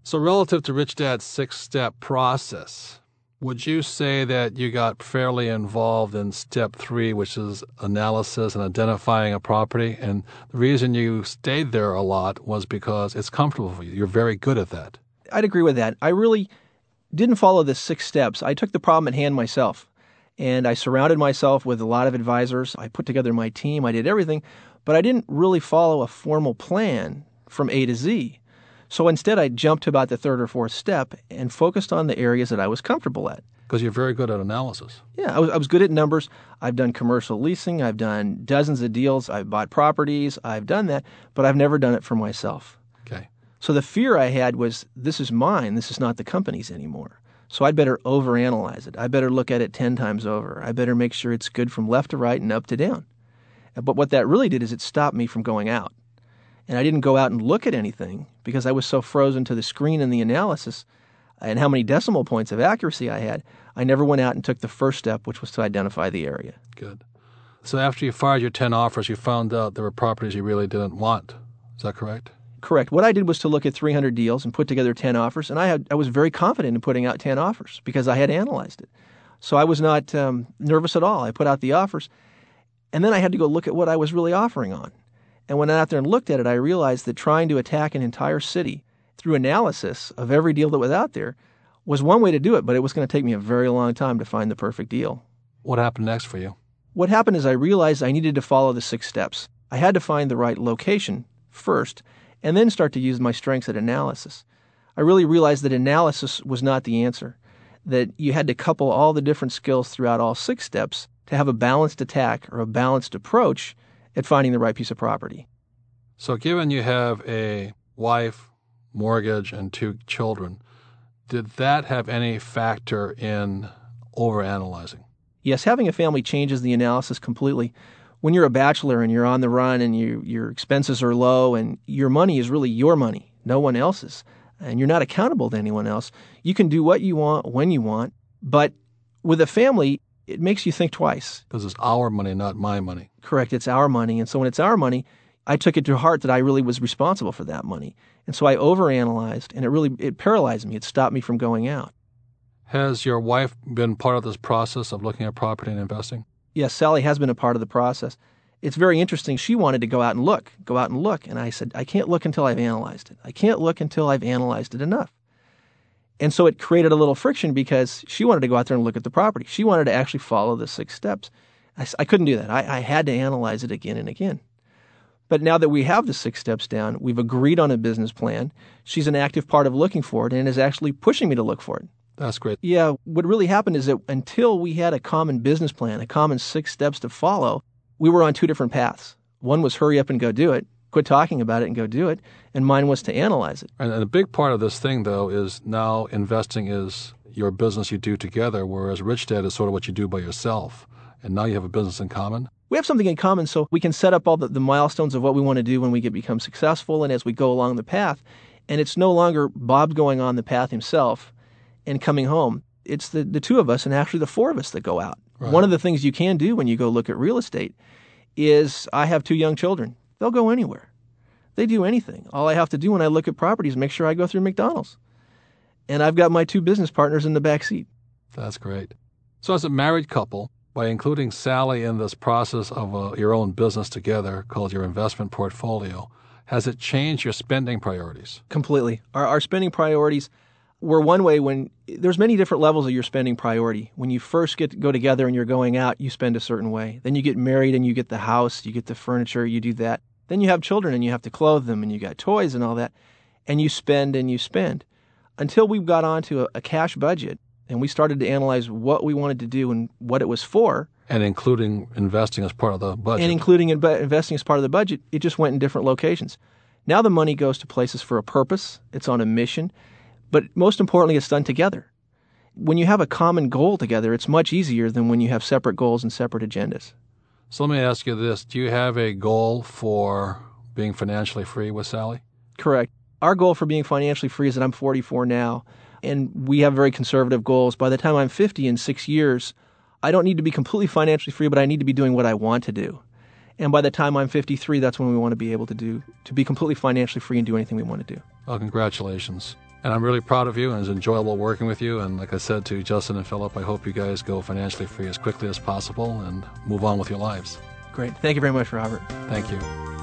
So relative to Rich Dad's six-step process, would you say that you got fairly involved in step 3, which is analysis and identifying a property? And the reason you stayed there a lot was because it's comfortable for you. You're very good at that. I'd agree with that. I really didn't follow the 6 steps. I took the problem at hand myself, and I surrounded myself with a lot of advisors. I put together my team. I did everything, but I didn't really follow a formal plan from A to Z. So instead, I jumped to about the 3rd or 4th step and focused on the areas that I was comfortable at. Because you're very good at analysis. Yeah, I was good at numbers. I've done commercial leasing. I've done dozens of deals. I've bought properties. I've done that, but I've never done it for myself. Okay. So the fear I had was, this is mine. This is not the company's anymore. So I'd better overanalyze it. I better look at it 10 times over. I better make sure it's good from left to right and up to down. But what that really did is it stopped me from going out. And I didn't go out and look at anything because I was so frozen to the screen and the analysis and how many decimal points of accuracy I had. I never went out and took the first step, which was to identify the area. Good. So after you fired your 10 offers, you found out there were properties you really didn't want. Is that correct? Correct. What I did was to look at 300 deals and put together 10 offers, and I was very confident in putting out 10 offers because I had analyzed it. So I was not nervous at all. I put out the offers, and then I had to go look at what I was really offering on. And when I went out there and looked at it, I realized that trying to attack an entire city through analysis of every deal that was out there was one way to do it, but it was going to take me a very long time to find the perfect deal. What happened next for you? What happened is I realized I needed to follow the 6 steps. I had to find the right location first, and then start to use my strengths at analysis. I really realized that analysis was not the answer, that you had to couple all the different skills throughout all 6 steps to have a balanced attack or a balanced approach at finding the right piece of property. So given you have a wife, mortgage, and 2 children, did that have any factor in overanalyzing? Yes, having a family changes the analysis completely. When you're a bachelor and you're on the run and your expenses are low and your money is really your money, no one else's, and you're not accountable to anyone else, you can do what you want, when you want. But with a family, it makes you think twice. Because it's our money, not my money. Correct. It's our money. And so when it's our money, I took it to heart that I really was responsible for that money. And so I overanalyzed, and it paralyzed me. It stopped me from going out. Has your wife been part of this process of looking at property and investing? Yes, Sally has been a part of the process. It's very interesting. She wanted to go out and look. And I said, I can't look until I've analyzed it. I can't look until I've analyzed it enough. And so it created a little friction because she wanted to go out there and look at the property. She wanted to actually follow the 6 steps. I couldn't do that. I had to analyze it again and again. But now that we have the 6 steps down, we've agreed on a business plan. She's an active part of looking for it and is actually pushing me to look for it. That's great. Yeah, what really happened is that until we had a common business plan, a common 6 steps to follow, we were on 2 different paths. One was hurry up and go do it, quit talking about it and go do it, and mine was to analyze it. And a big part of this thing, though, is now investing is your business you do together, whereas Rich Dad is sort of what you do by yourself. And now you have a business in common? We have something in common, so we can set up all the milestones of what we want to do when we become successful and as we go along the path. And it's no longer Bob going on the path himself and coming home. It's the 2 of us and actually the 4 of us that go out. Right. One of the things you can do when you go look at real estate is I have 2 young children. They'll go anywhere. They do anything. All I have to do when I look at properties is make sure I go through McDonald's. And I've got my 2 business partners in the back seat. That's great. So as a married couple, by including Sally in this process of your own business together called your investment portfolio, has it changed your spending priorities? Completely. Our spending priorities were one way when there's many different levels of your spending priority. When you first go together and you're going out, you spend a certain way. Then you get married and you get the house, you get the furniture, you do that. Then you have children and you have to clothe them and you got toys and all that. And you spend and you spend. Until we got onto a cash budget and we started to analyze what we wanted to do and what it was for. And including investing as part of the budget. And including investing as part of the budget, it just went in different locations. Now the money goes to places for a purpose. It's on a mission. But most importantly, it's done together. When you have a common goal together, it's much easier than when you have separate goals and separate agendas. So let me ask you this. Do you have a goal for being financially free with Sally? Correct. Our goal for being financially free is that I'm 44 now, and we have very conservative goals. By the time I'm 50 in 6 years, I don't need to be completely financially free, but I need to be doing what I want to do. And by the time I'm 53, that's when we want to be able to be completely financially free and do anything we want to do. Well, congratulations. And I'm really proud of you, and it's enjoyable working with you. And like I said to Justin and Philip, I hope you guys go financially free as quickly as possible and move on with your lives. Great. Thank you very much, Robert. Thank you.